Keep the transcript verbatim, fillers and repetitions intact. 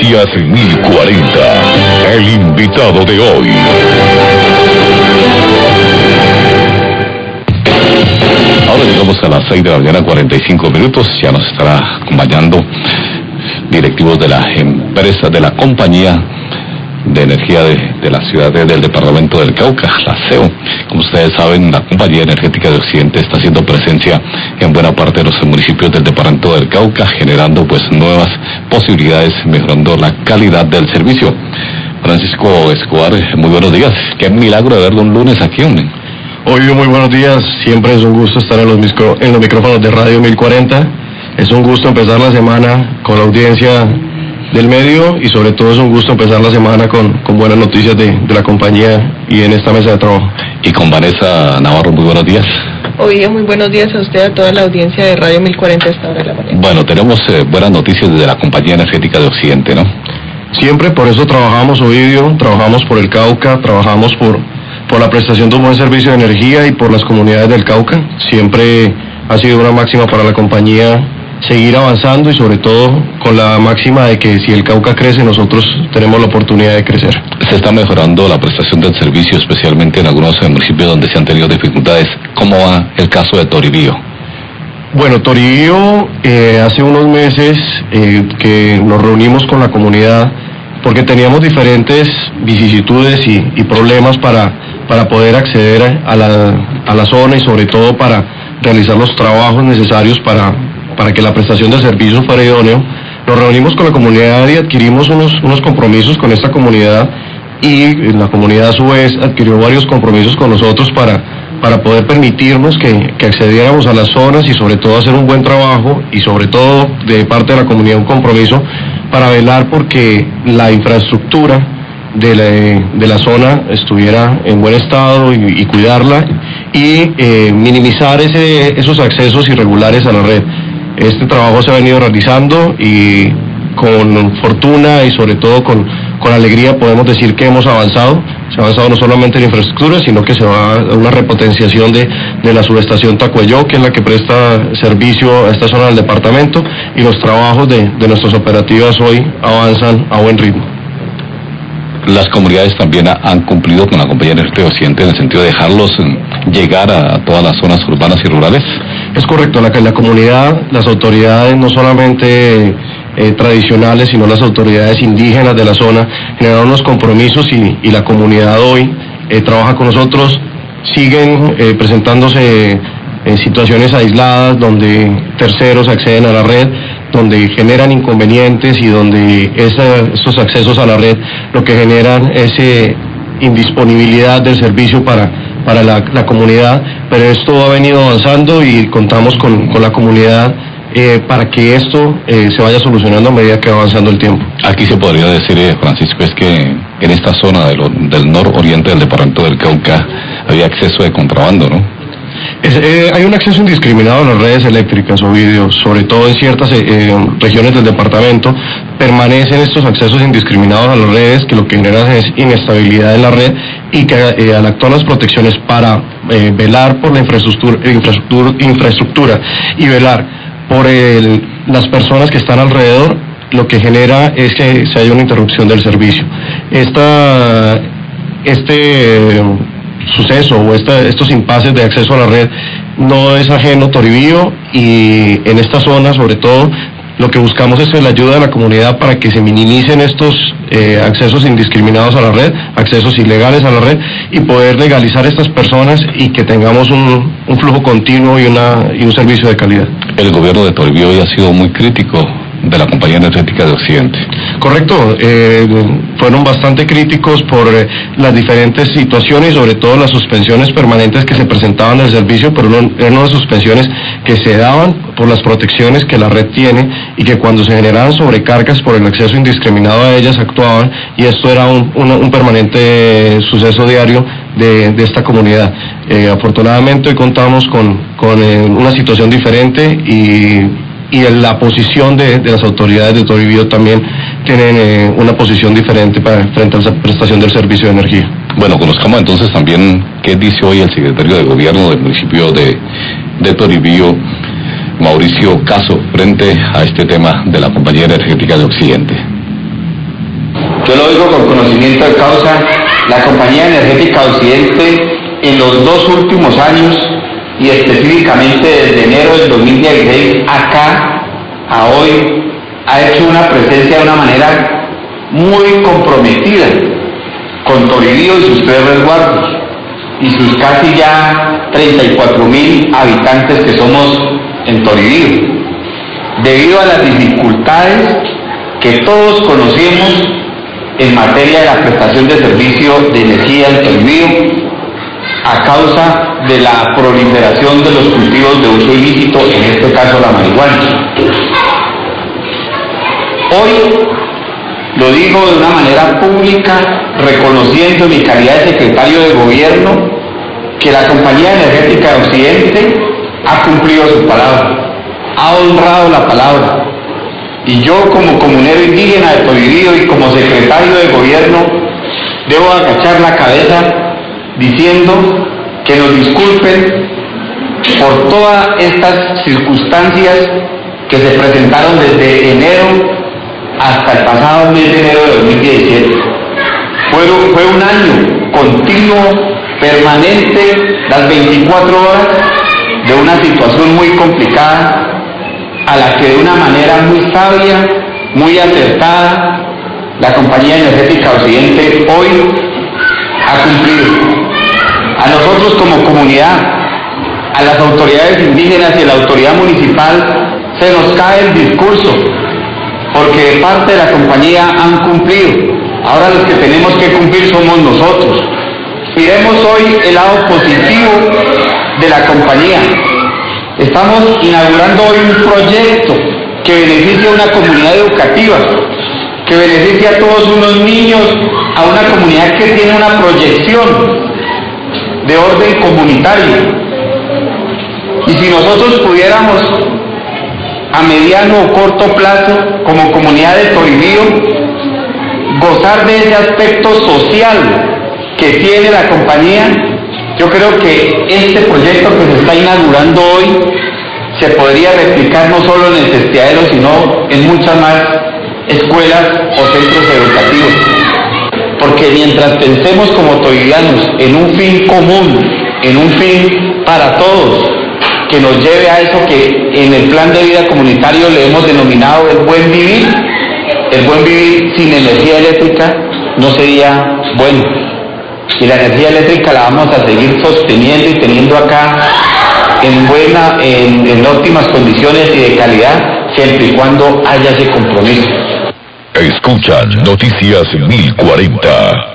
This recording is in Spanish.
Noticias mil cuarenta. El invitado de hoy. Ahora llegamos a las seis de la mañana, cuarenta y cinco minutos. Ya nos estará acompañando directivos de la empresa, de la compañía de energía de, de la ciudad de, del departamento del Cauca, la C E O. Como ustedes saben, la compañía energética de Occidente está haciendo presencia en buena parte de los municipios del departamento del Cauca, generando pues nuevas posibilidades, mejorando la calidad del servicio. Francisco Escobar, muy buenos días. Qué milagro de verlo un lunes aquí, hombre. Oye, muy buenos días. Siempre es un gusto estar en los, micro, en los micrófonos de Radio mil cuarenta. Es un gusto empezar la semana con la audiencia del medio y sobre todo es un gusto empezar la semana con, con buenas noticias de, de la compañía y en esta mesa de trabajo. Y con Vanessa Navarro, muy buenos días. Oye, muy buenos días a usted, a toda la audiencia de Radio mil cuarenta a esta hora de la mañana. Bueno, tenemos eh, buenas noticias desde la compañía energética de Occidente, ¿no? Siempre, por eso trabajamos, Ovidio, trabajamos por el Cauca, trabajamos por, por la prestación de un buen servicio de energía y por las comunidades del Cauca. Siempre ha sido una máxima para la compañía seguir avanzando y sobre todo con la máxima de que si el Cauca crece, nosotros tenemos la oportunidad de crecer. Se está mejorando la prestación del servicio, especialmente en algunos municipios donde se han tenido dificultades. ¿Cómo va el caso de Toribío? Bueno, Toribío, eh, hace unos meses eh, que nos reunimos con la comunidad porque teníamos diferentes vicisitudes y, y problemas para, para poder acceder a la, a la zona y sobre todo para realizar los trabajos necesarios para para que la prestación de servicios fuera idóneo. Nos reunimos con la comunidad y adquirimos unos, unos compromisos con esta comunidad y la comunidad a su vez adquirió varios compromisos con nosotros para, para poder permitirnos que, que accediéramos a las zonas y sobre todo hacer un buen trabajo y sobre todo de parte de la comunidad un compromiso para velar porque la infraestructura de la, de la zona estuviera en buen estado y, y cuidarla y eh, minimizar ese, esos accesos irregulares a la red. Este trabajo se ha venido realizando y con fortuna y sobre todo con, con alegría podemos decir que hemos avanzado. Se ha avanzado no solamente en infraestructura, sino que se va a una repotenciación de, de la subestación Tacuayó, que es la que presta servicio a esta zona del departamento, y los trabajos de, de nuestras operativas hoy avanzan a buen ritmo. Las comunidades también han cumplido con la compañía energética Occidente en el sentido de dejarlos llegar a todas las zonas urbanas y rurales. Es correcto, la, la comunidad, las autoridades no solamente eh, tradicionales, sino las autoridades indígenas de la zona generaron unos compromisos y, y la comunidad hoy eh, trabaja con nosotros, siguen eh, presentándose en situaciones aisladas donde terceros acceden a la red, donde generan inconvenientes y donde esa, esos accesos a la red lo que generan es eh, indisponibilidad del servicio para, para la, la comunidad, pero esto ha venido avanzando y contamos con, con la comunidad eh, para que esto eh, se vaya solucionando a medida que va avanzando el tiempo. Aquí se podría decir, eh, Francisco, es que en esta zona de lo, del nororiente del departamento del Cauca había acceso de contrabando, ¿no? Es, eh, hay un acceso indiscriminado a las redes eléctricas, Ovidio, sobre todo en ciertas eh, regiones del departamento. Permanecen estos accesos indiscriminados a las redes que lo que generan es inestabilidad en la red y que eh, al actuar las protecciones para eh, velar por la infraestructura, infraestructura, infraestructura y velar por el, las personas que están alrededor, lo que genera es que se haya una interrupción del servicio. Esta, este... Eh, suceso o esta, estos impases de acceso a la red no es ajeno a Toribío y en esta zona sobre todo lo que buscamos es la ayuda de la comunidad para que se minimicen estos eh, accesos indiscriminados a la red, accesos ilegales a la red y poder legalizar a estas personas y que tengamos un, un flujo continuo y, una, y un servicio de calidad. El gobierno de Toribío hoy ha sido muy crítico de la compañía energética de Occidente. Correcto, eh, fueron bastante críticos por eh, las diferentes situaciones y sobre todo las suspensiones permanentes que se presentaban del servicio, pero no, eran unas suspensiones que se daban por las protecciones que la red tiene y que cuando se generaban sobrecargas por el acceso indiscriminado a ellas actuaban y esto era un, un, un permanente suceso diario de, de esta comunidad. Eh, afortunadamente hoy contamos con, con eh, una situación diferente y y en la posición de, de las autoridades de Toribío también tienen eh, una posición diferente para, frente a la prestación del servicio de energía. Bueno, conozcamos entonces también qué dice hoy el secretario de Gobierno del municipio de, de Toribío, Mauricio Caso, frente a este tema de la compañía energética de Occidente. yo lo digo con conocimiento de causa, la Compañía Energética Occidente en los dos últimos años, y específicamente desde enero del dos mil dieciséis acá, a hoy, ha hecho una presencia de una manera muy comprometida con Toribío y sus tres resguardos, y sus casi ya treinta y cuatro mil habitantes que somos en Toribío, debido a las dificultades que todos conocemos en materia de la prestación de servicio de energía en Toribío, a causa de la proliferación de los cultivos de uso ilícito, en este caso la marihuana. Hoy lo digo de una manera pública, reconociendo mi calidad de secretario de gobierno, que la Compañía Energética de Occidente ha cumplido su palabra, ha honrado la palabra, y yo como comunero indígena de Toribío y como secretario de gobierno debo agachar la cabeza diciendo que nos disculpen por todas estas circunstancias que se presentaron desde enero hasta el pasado mes de enero de dos mil diecisiete. Fue, fue un año continuo, permanente, las veinticuatro horas, de una situación muy complicada, a la que de una manera muy sabia, muy acertada, la Compañía Energética Occidente hoy ha cumplido. A nosotros como comunidad, a las autoridades indígenas y a la autoridad municipal, se nos cae el discurso, porque de parte de la compañía han cumplido. Ahora los que tenemos que cumplir somos nosotros. Miremos hoy el lado positivo de la compañía. Estamos inaugurando hoy un proyecto que beneficia a una comunidad educativa, que beneficia a todos unos niños, a una comunidad que tiene una proyección de orden comunitario. Y si nosotros pudiéramos a mediano o corto plazo, como comunidad de Toribío, gozar de ese aspecto social que tiene la compañía, yo creo que este proyecto que se está inaugurando hoy se podría replicar no solo en el Testiadero, sino en muchas más escuelas o centros educativos. Porque mientras pensemos como toribianos en un fin común, en un fin para todos, que nos lleve a eso que en el plan de vida comunitario le hemos denominado el buen vivir, el buen vivir sin energía eléctrica no sería bueno. Y la energía eléctrica la vamos a seguir sosteniendo y teniendo acá en buena, en, en óptimas condiciones y de calidad, siempre y cuando haya ese compromiso. Escuchan Noticias mil cuarenta.